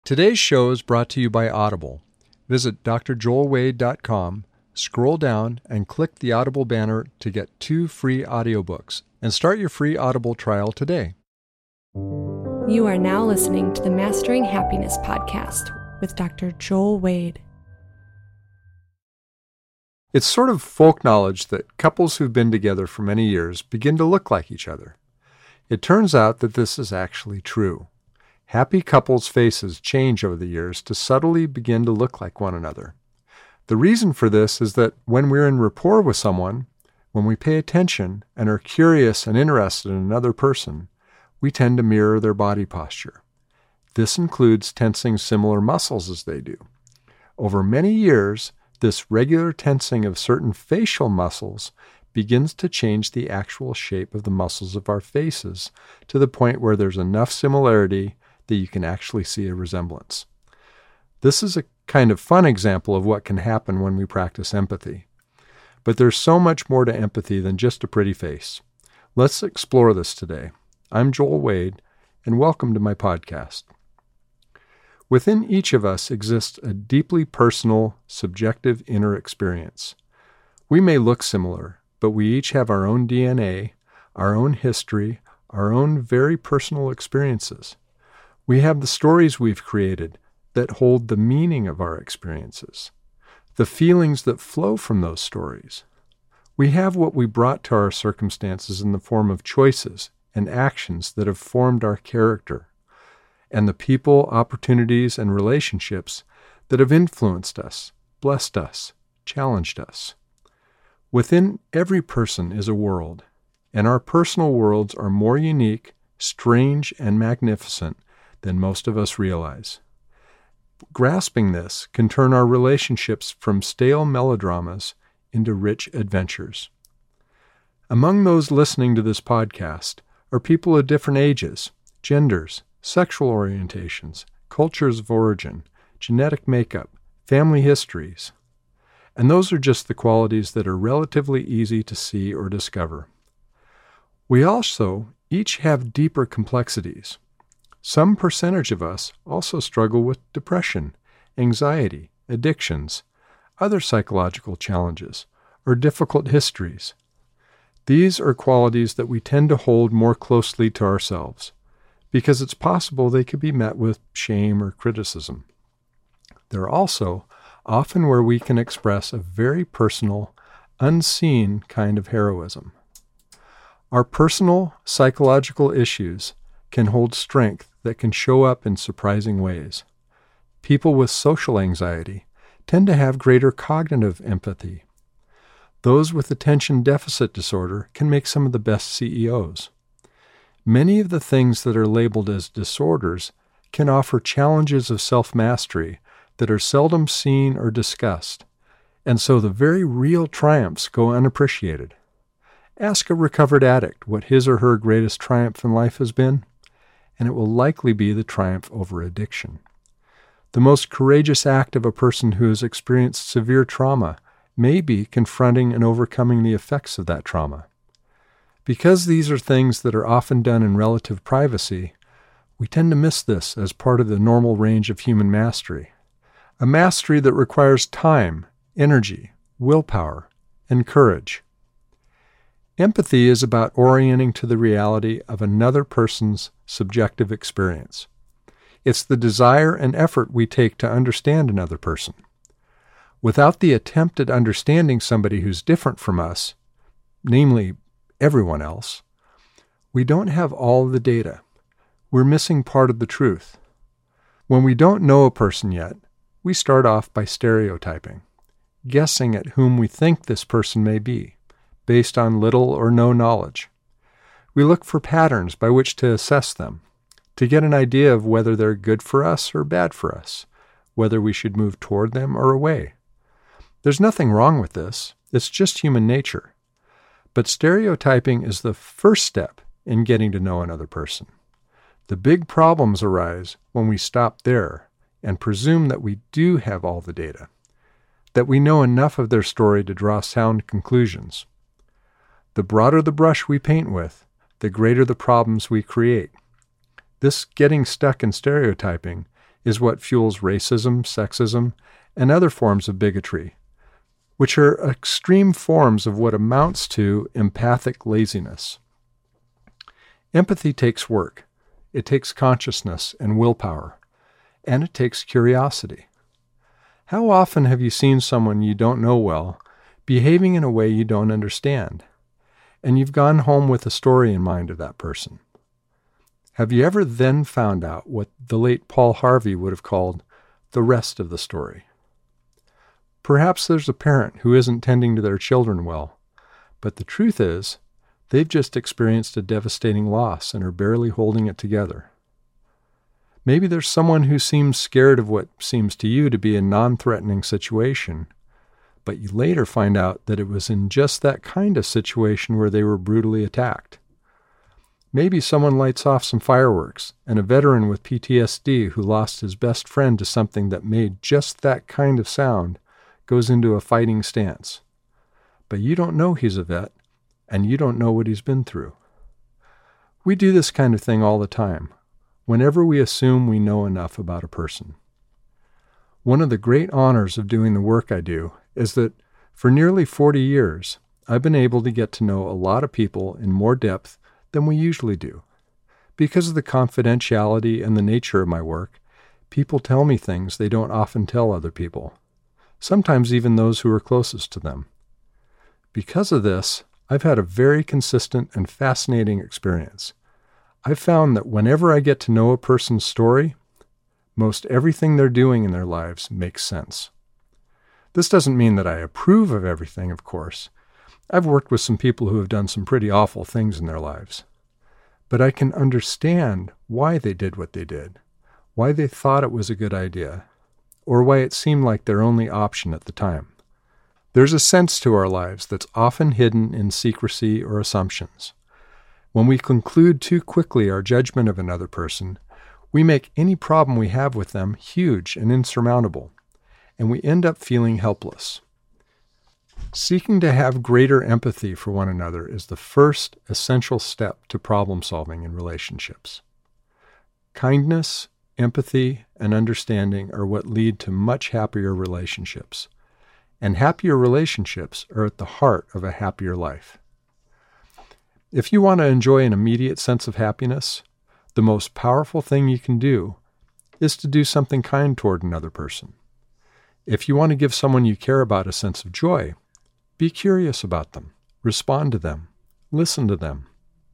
Today's show is brought to you by Audible. Visit drjoelwade.com, scroll down, and click the Audible banner to get 2 free audiobooks and start your free Audible trial today. You are now listening to the Mastering Happiness podcast with Dr. Joel Wade. It's sort of folk knowledge that couples who've been together for many years begin to look like each other. It turns out that this is actually true. Happy couples' faces change over the years to subtly begin to look like one another. The reason for this is that when we're in rapport with someone, when we pay attention and are curious and interested in another person, we tend to mirror their body posture. This includes tensing similar muscles as they do. Over many years, this regular tensing of certain facial muscles begins to change the actual shape of the muscles of our faces to the point where there's enough similarity that you can actually see a resemblance. This is a kind of fun example of what can happen when we practice empathy. But there's so much more to empathy than just a pretty face. Let's explore this today. I'm Joel Wade, and welcome to my podcast. Within each of us exists a deeply personal, subjective inner experience. We may look similar, but we each have our own DNA, our own history, our own very personal experiences. We have the stories we've created that hold the meaning of our experiences, the feelings that flow from those stories. We have what we brought to our circumstances in the form of choices and actions that have formed our character, and the people, opportunities, and relationships that have influenced us, blessed us, challenged us. Within every person is a world, and our personal worlds are more unique, strange, and magnificent than most of us realize. Grasping this can turn our relationships from stale melodramas into rich adventures. Among those listening to this podcast are people of different ages, genders, sexual orientations, cultures of origin, genetic makeup, family histories. And those are just the qualities that are relatively easy to see or discover. We also each have deeper complexities. Some percentage of us also struggle with depression, anxiety, addictions, other psychological challenges, or difficult histories. These are qualities that we tend to hold more closely to ourselves, because it's possible they could be met with shame or criticism. They're also often where we can express a very personal, unseen kind of heroism. Our personal psychological issues can hold strength that can show up in surprising ways. People with social anxiety tend to have greater cognitive empathy. Those with attention deficit disorder can make some of the best CEOs. Many of the things that are labeled as disorders can offer challenges of self-mastery that are seldom seen or discussed, and so the very real triumphs go unappreciated. Ask a recovered addict what his or her greatest triumph in life has been, and it will likely be the triumph over addiction. The most courageous act of a person who has experienced severe trauma may be confronting and overcoming the effects of that trauma. Because these are things that are often done in relative privacy, we tend to miss this as part of the normal range of human mastery. A mastery that requires time, energy, willpower, and courage. Empathy is about orienting to the reality of another person's subjective experience. It's the desire and effort we take to understand another person. Without the attempt at understanding somebody who's different from us, namely everyone else, we don't have all the data. We're missing part of the truth. When we don't know a person yet, we start off by stereotyping, guessing at whom we think this person may be, based on little or no knowledge. We look for patterns by which to assess them, to get an idea of whether they're good for us or bad for us, whether we should move toward them or away. There's nothing wrong with this. It's just human nature. But stereotyping is the first step in getting to know another person. The big problems arise when we stop there and presume that we do have all the data, that we know enough of their story to draw sound conclusions. The broader the brush we paint with, the greater the problems we create. This getting stuck in stereotyping is what fuels racism, sexism, and other forms of bigotry, which are extreme forms of what amounts to empathic laziness. Empathy takes work. It takes consciousness and willpower, and it takes curiosity. How often have you seen someone you don't know well behaving in a way you don't understand, and you've gone home with a story in mind of that person? Have you ever then found out what the late Paul Harvey would have called the rest of the story? Perhaps there's a parent who isn't tending to their children well, but the truth is, they've just experienced a devastating loss and are barely holding it together. Maybe there's someone who seems scared of what seems to you to be a non-threatening situation, but you later find out that it was in just that kind of situation where they were brutally attacked. Maybe someone lights off some fireworks, and a veteran with PTSD who lost his best friend to something that made just that kind of sound goes into a fighting stance. But you don't know he's a vet, and you don't know what he's been through. We do this kind of thing all the time, whenever we assume we know enough about a person. One of the great honors of doing the work I do is that for nearly 40 years, I've been able to get to know a lot of people in more depth than we usually do. Because of the confidentiality and the nature of my work, people tell me things they don't often tell other people, sometimes even those who are closest to them. Because of this, I've had a very consistent and fascinating experience. I've found that whenever I get to know a person's story, most everything they're doing in their lives makes sense. This doesn't mean that I approve of everything, of course. I've worked with some people who have done some pretty awful things in their lives. But I can understand why they did what they did, why they thought it was a good idea, or why it seemed like their only option at the time. There's a sense to our lives that's often hidden in secrecy or assumptions. When we conclude too quickly our judgment of another person, we make any problem we have with them huge and insurmountable, and we end up feeling helpless. Seeking to have greater empathy for one another is the first essential step to problem solving in relationships. Kindness, empathy, and understanding are what lead to much happier relationships. And happier relationships are at the heart of a happier life. If you want to enjoy an immediate sense of happiness, the most powerful thing you can do is to do something kind toward another person. If you want to give someone you care about a sense of joy, be curious about them, respond to them, listen to them.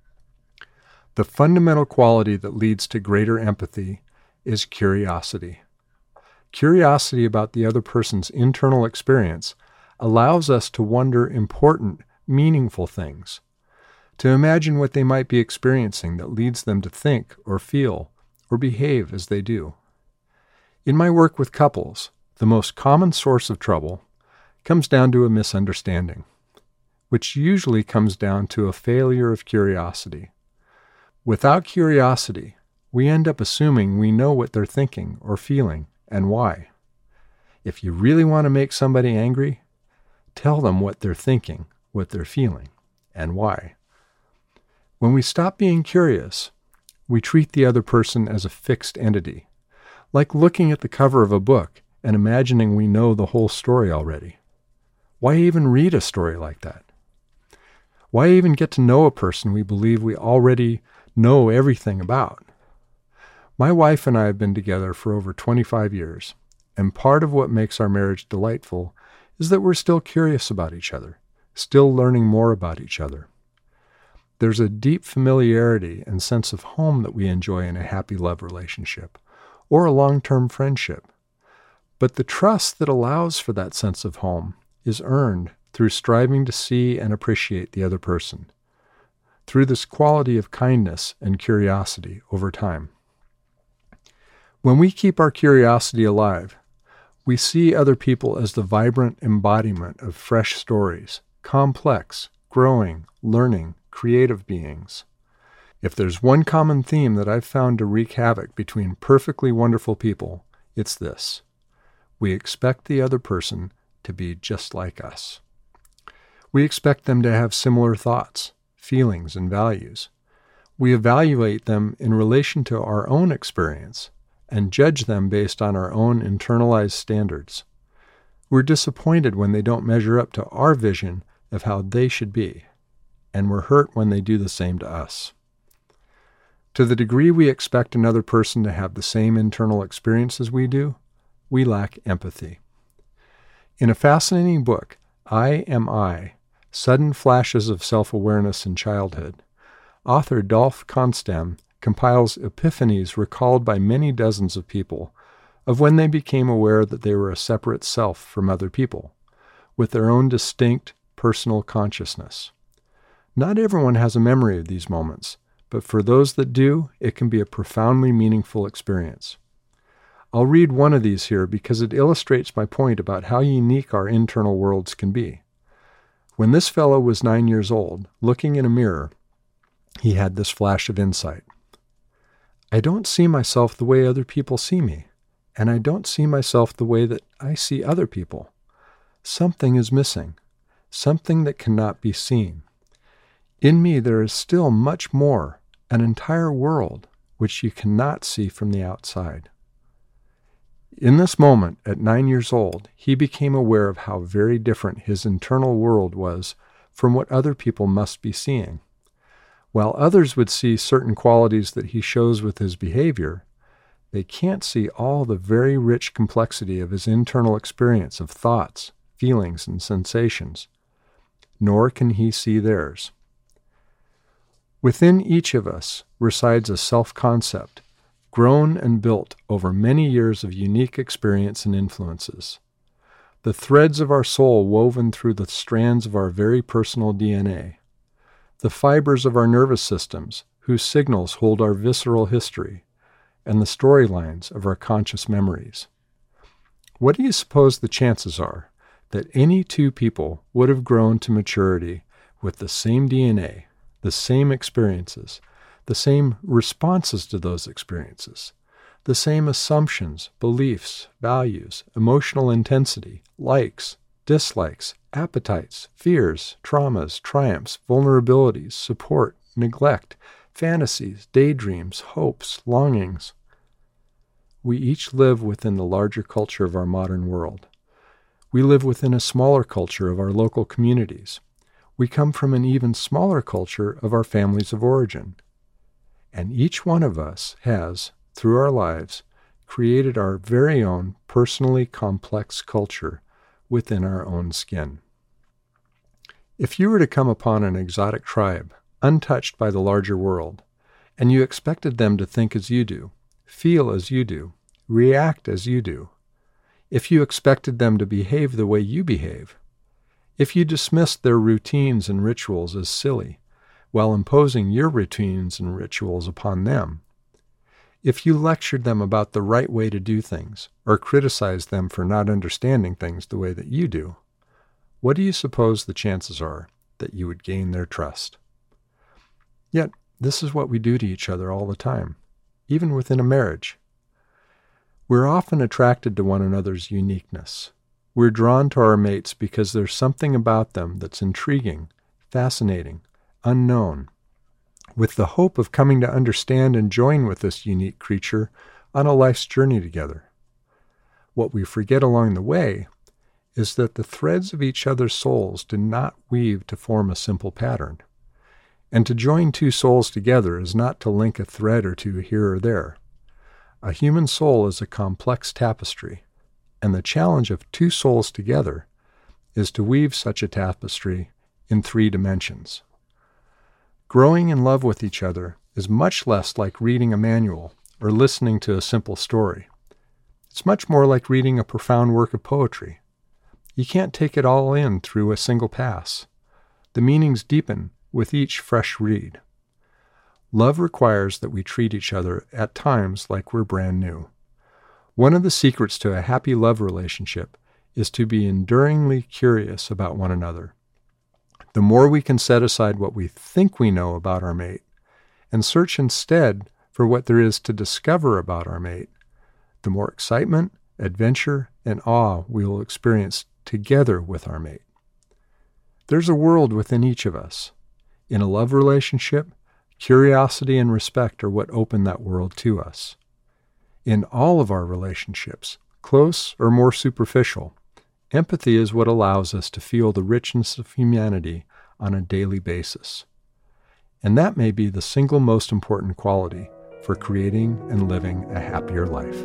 The fundamental quality that leads to greater empathy is curiosity. Curiosity about the other person's internal experience allows us to wonder important, meaningful things, to imagine what they might be experiencing that leads them to think or feel or behave as they do. In my work with couples, the most common source of trouble comes down to a misunderstanding, which usually comes down to a failure of curiosity. Without curiosity, we end up assuming we know what they're thinking or feeling and why. If you really want to make somebody angry, tell them what they're thinking, what they're feeling, and why. When we stop being curious, we treat the other person as a fixed entity, like looking at the cover of a book and imagining we know the whole story already. Why even read a story like that? Why even get to know a person we believe we already know everything about? My wife and I have been together for over 25 years, and part of what makes our marriage delightful is that we're still curious about each other, still learning more about each other. There's a deep familiarity and sense of home that we enjoy in a happy love relationship or a long-term friendship. But the trust that allows for that sense of home is earned through striving to see and appreciate the other person, through this quality of kindness and curiosity over time. When we keep our curiosity alive, we see other people as the vibrant embodiment of fresh stories, complex, growing, learning, creative beings. If there's one common theme that I've found to wreak havoc between perfectly wonderful people, it's this: we expect the other person to be just like us. We expect them to have similar thoughts, feelings, and values. We evaluate them in relation to our own experience and judge them based on our own internalized standards. We're disappointed when they don't measure up to our vision of how they should be, and we're hurt when they do the same to us. To the degree we expect another person to have the same internal experience as we do, we lack empathy. In a fascinating book, I Am I, Sudden Flashes of Self-Awareness in Childhood, author Dolph Konstam compiles epiphanies recalled by many dozens of people of when they became aware that they were a separate self from other people, with their own distinct personal consciousness. Not everyone has a memory of these moments, but for those that do, it can be a profoundly meaningful experience. I'll read one of these here because it illustrates my point about how unique our internal worlds can be. When this fellow was 9 years old, looking in a mirror, he had this flash of insight. I don't see myself the way other people see me, and I don't see myself the way that I see other people. Something is missing, something that cannot be seen. In me there is still much more, an entire world, which you cannot see from the outside. In this moment, at 9 years old, he became aware of how very different his internal world was from what other people must be seeing. While others would see certain qualities that he shows with his behavior, they can't see all the very rich complexity of his internal experience of thoughts, feelings, and sensations, nor can he see theirs. Within each of us resides a self-concept, grown and built over many years of unique experience and influences. The threads of our soul woven through the strands of our very personal DNA. The fibers of our nervous systems, whose signals hold our visceral history, and the storylines of our conscious memories. What do you suppose the chances are that any two people would have grown to maturity with the same DNA, the same experiences, the same responses to those experiences, the same assumptions, beliefs, values, emotional intensity, likes, dislikes, appetites, fears, traumas, triumphs, vulnerabilities, support, neglect, fantasies, daydreams, hopes, longings? We each live within the larger culture of our modern world. We live within a smaller culture of our local communities. We come from an even smaller culture of our families of origin. And each one of us has, through our lives, created our very own personally complex culture within our own skin. If you were to come upon an exotic tribe, untouched by the larger world, and you expected them to think as you do, feel as you do, react as you do, if you expected them to behave the way you behave, if you dismissed their routines and rituals as silly, while imposing your routines and rituals upon them, if you lectured them about the right way to do things, or criticized them for not understanding things the way that you do, what do you suppose the chances are that you would gain their trust? Yet, this is what we do to each other all the time, even within a marriage. We're often attracted to one another's uniqueness. We're drawn to our mates because there's something about them that's intriguing, fascinating, unknown, with the hope of coming to understand and join with this unique creature on a life's journey together. What we forget along the way is that the threads of each other's souls do not weave to form a simple pattern. And to join two souls together is not to link a thread or two here or there. A human soul is a complex tapestry, and the challenge of two souls together is to weave such a tapestry in 3 dimensions. Growing in love with each other is much less like reading a manual or listening to a simple story. It's much more like reading a profound work of poetry. You can't take it all in through a single pass. The meanings deepen with each fresh read. Love requires that we treat each other at times like we're brand new. One of the secrets to a happy love relationship is to be enduringly curious about one another. The more we can set aside what we think we know about our mate and search instead for what there is to discover about our mate, the more excitement, adventure, and awe we will experience together with our mate. There's a world within each of us. In a love relationship, curiosity and respect are what open that world to us. In all of our relationships, close or more superficial, empathy is what allows us to feel the richness of humanity on a daily basis. And that may be the single most important quality for creating and living a happier life.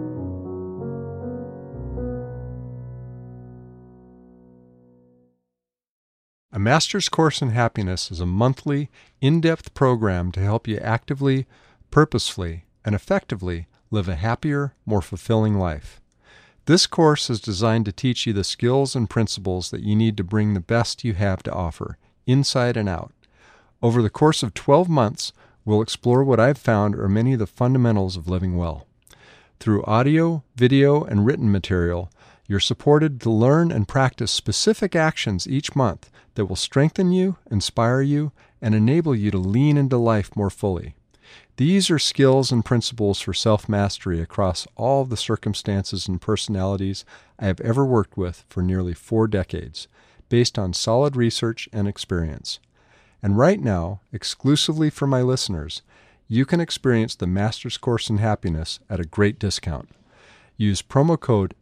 A Master's Course in Happiness is a monthly, in-depth program to help you actively, purposefully, and effectively live a happier, more fulfilling life. This course is designed to teach you the skills and principles that you need to bring the best you have to offer, inside and out. Over the course of 12 months, we'll explore what I've found are many of the fundamentals of living well. Through audio, video, and written material, you're supported to learn and practice specific actions each month that will strengthen you, inspire you, and enable you to lean into life more fully. These are skills and principles for self-mastery across all the circumstances and personalities I have ever worked with for nearly 4 decades, based on solid research and experience. And right now, exclusively for my listeners, you can experience the Master's Course in Happiness at a great discount. Use promo code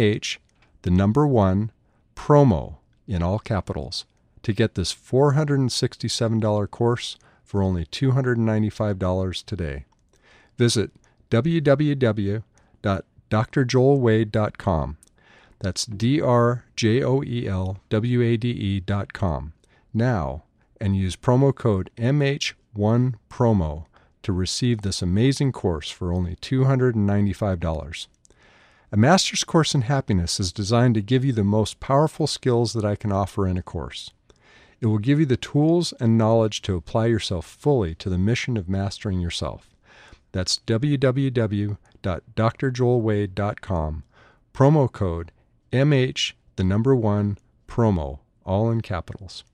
MH1, promo, in all capitals, to get this $467 course for only $295 today. Visit www.drjoelwade.com. That's drjoelwade.com now, and use promo code MH1promo to receive this amazing course for only $295. A Master's Course in Happiness is designed to give you the most powerful skills that I can offer in a course. It will give you the tools and knowledge to apply yourself fully to the mission of mastering yourself. That's www.drjoelwade.com, promo code MH1, promo, all in capitals.